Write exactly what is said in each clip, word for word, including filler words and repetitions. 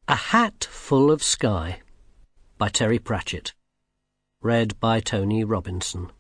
A Hat Full of Sky by Terry Pratchett. Read by Tony Robinson.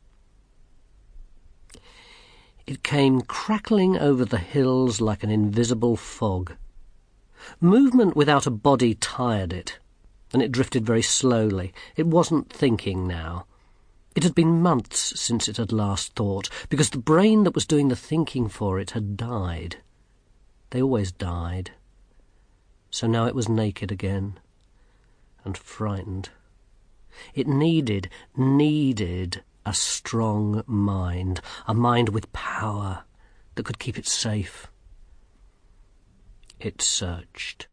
It came crackling over the hills like an invisible fog. Movement without a body tired it, and it drifted very slowly. It wasn't thinking now. It had been months since it had last thought, because the brain that was doing the thinking for it had died. They always died. So now it was naked again, and frightened. It needed, needed a strong mind, a mind with power that could keep it safe. It searched.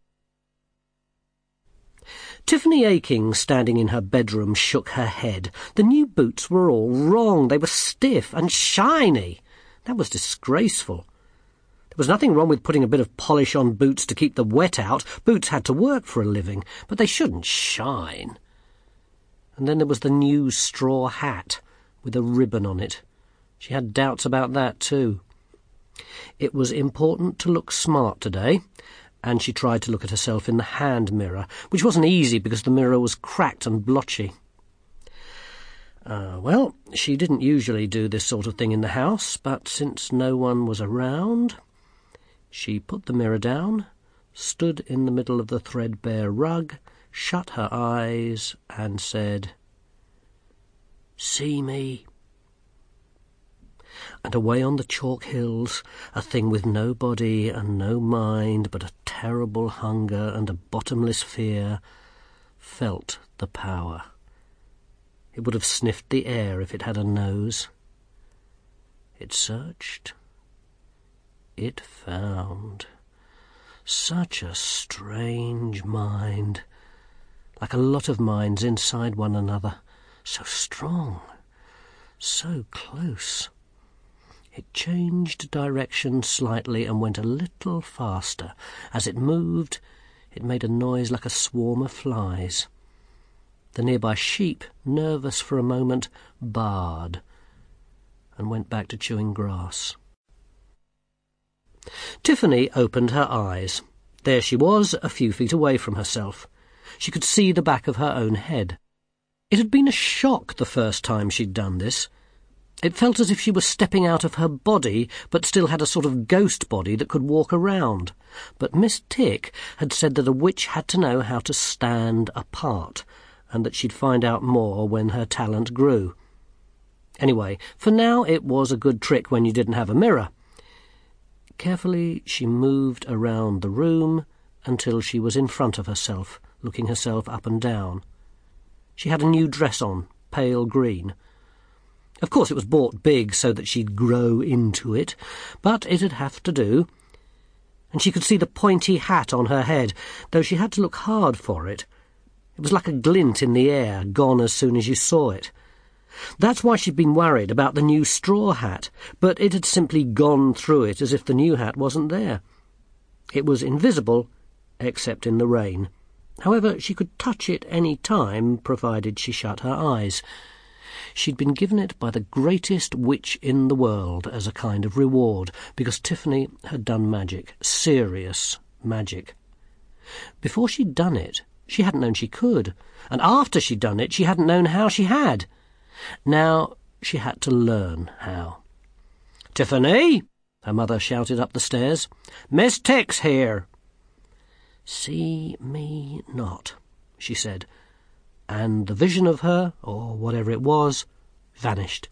Tiffany Aching, standing in her bedroom, shook her head. The new boots were all wrong. They were stiff and shiny. That was disgraceful. There was nothing wrong with putting a bit of polish on boots to keep the wet out. Boots had to work for a living, but they shouldn't shine. And then there was the new straw hat with a ribbon on it. She had doubts about that too. It was important to look smart today, and she tried to look at herself in the hand mirror, which wasn't easy because the mirror was cracked and blotchy. Uh, well, she didn't usually do this sort of thing in the house, but since no one was around, she put the mirror down, stood in the middle of the threadbare rug, shut her eyes, and said, "See me." And away on the chalk hills, a thing with no body and no mind, but a terrible hunger and a bottomless fear, felt the power. It would have sniffed the air if it had a nose. It searched. It found. Such a strange mind, like a lot of minds inside one another, so strong, so close. It changed direction slightly and went a little faster. As it moved, it made a noise like a swarm of flies. The nearby sheep, nervous for a moment, baaed and went back to chewing grass. Tiffany opened her eyes. There she was, a few feet away from herself. She could see the back of her own head. It had been a shock the first time she'd done this. It felt as if she was stepping out of her body, but still had a sort of ghost body that could walk around. But Miss Tick had said that a witch had to know how to stand apart, and that she'd find out more when her talent grew. Anyway, for now it was a good trick when you didn't have a mirror. Carefully she moved around the room until she was in front of herself, looking herself up and down. She had a new dress on, pale green. Of course it was bought big so that she'd grow into it, but it'd have to do. And she could see the pointy hat on her head, though she had to look hard for it. It was like a glint in the air, gone as soon as you saw it. That's why she'd been worried about the new straw hat, but it had simply gone through it as if the new hat wasn't there. It was invisible, except in the rain. However, she could touch it any time, provided she shut her eyes. She'd been given it by the greatest witch in the world as a kind of reward, because Tiffany had done magic, serious magic. Before she'd done it, she hadn't known she could, and after she'd done it, she hadn't known how she had. Now she had to learn how. "Tiffany!" her mother shouted up the stairs. "Miss Tick's here." "See me not," she said, and the vision of her, or whatever it was, vanished.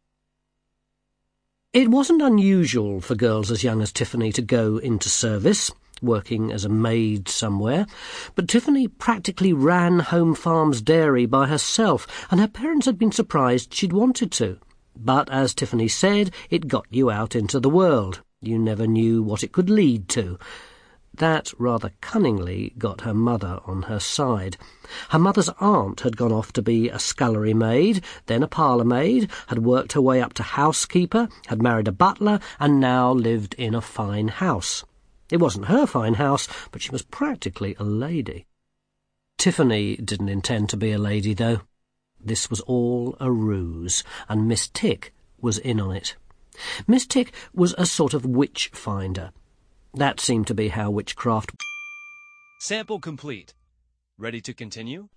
It wasn't unusual for girls as young as Tiffany to go into service, working as a maid somewhere, but Tiffany practically ran Home Farms Dairy by herself, and her parents had been surprised she'd wanted to. But, as Tiffany said, it got you out into the world. You never knew what it could lead to. That rather cunningly got her mother on her side. Her mother's aunt had gone off to be a scullery maid, then a parlour maid, had worked her way up to housekeeper, had married a butler, and now lived in a fine house. It wasn't her fine house, but she was practically a lady. Tiffany didn't intend to be a lady, though. This was all a ruse, and Miss Tick was in on it. Miss Tick was a sort of witch-finder. That seemed to be how witchcraft Sample complete. Ready to continue?